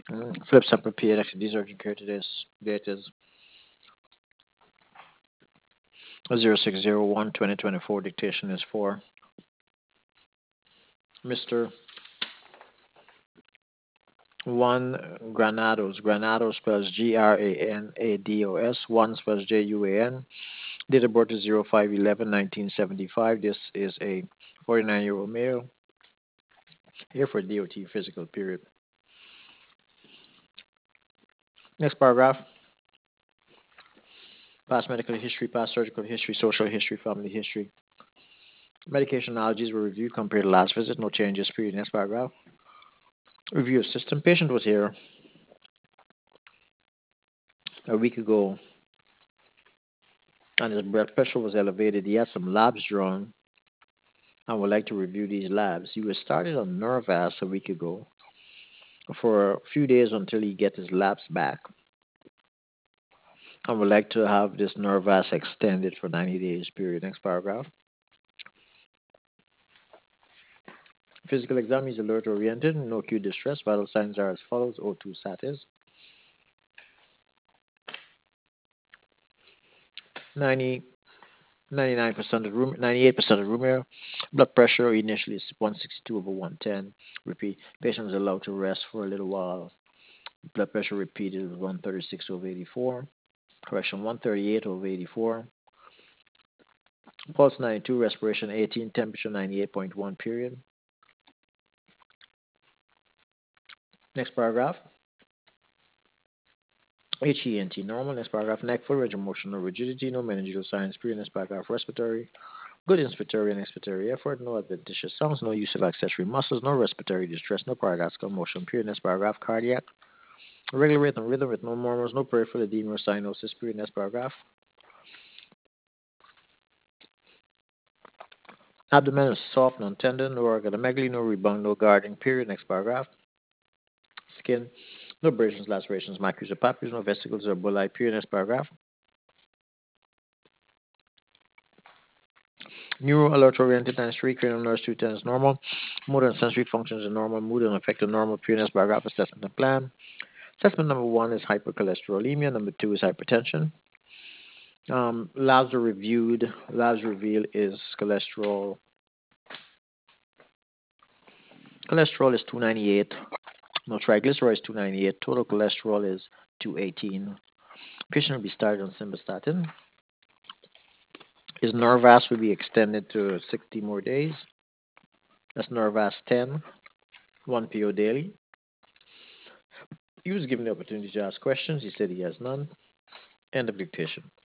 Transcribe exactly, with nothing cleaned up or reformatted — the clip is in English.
Mm, Flip sample P X. These are compared to this. Date is zero six zero one twenty twenty-four. Dictation is for Mister Juan Granados. Granados spells G R A N A D O S. Juan spells J U A N. Date of birth is zero five eleven nineteen seventy-five. This is a forty-nine year old male. Here for D O T physical period. Next paragraph. Past medical history, past surgical history, social history, family history. Medication allergies were reviewed compared to last visit. No changes. Period. Next paragraph. Review of system. Patient was here a week ago and his blood pressure was elevated. He had some labs drawn and would like to review these labs. He was started on Nervas a week ago for a few days until he gets his labs back. I would like to have this Nervas extended for ninety days. Period. Next paragraph. Physical exam is alert oriented, no acute distress. Vital signs are as follows: O two status, ninety, ninety-nine percent of room, ninety-eight percent of room air. Blood pressure initially is one sixty-two over one ten. Repeat. Patient is allowed to rest for a little while. Blood pressure repeated is one thirty-six over eighty-four. Correction, one thirty-eight over eighty-four. Pulse ninety-two, respiration eighteen, temperature ninety-eight point one. Period. Next paragraph. H E N T normal. Next paragraph. Neck full range of motion, no rigidity, no meningeal signs. Period. Next paragraph. Respiratory. Good inspiratory and expiratory effort, no adventitious sounds, no use of accessory muscles, no respiratory distress, no paradoxical motion. Period. Next paragraph. Cardiac. Regular rate and rhythm with no murmurs, no peripheral edema or cyanosis. Period. Next paragraph. Abdomen is soft, non-tender, no organomegaly, no rebound, no guarding. Period. Next paragraph. Skin. No abrasions, lacerations, maculae or papules, no vesicles or bullae. Period. Next paragraph. Neuro alert oriented times three, cranial nerves two times normal. Motor and sensory functions are normal. Mood and affective normal. Period. Next paragraph. Assessment and plan. Assessment number one is hypercholesterolemia. Number two is hypertension. Um, labs are reviewed. Labs reveal is cholesterol. Cholesterol is two ninety-eight. No, triglyceride is two ninety-eight. Total cholesterol is two eighteen. Patient will be started on simvastatin. His Norvas will be extended to sixty more days. That's Norvas ten, one P O daily. He was given the opportunity to ask questions. He said he has none. End of dictation.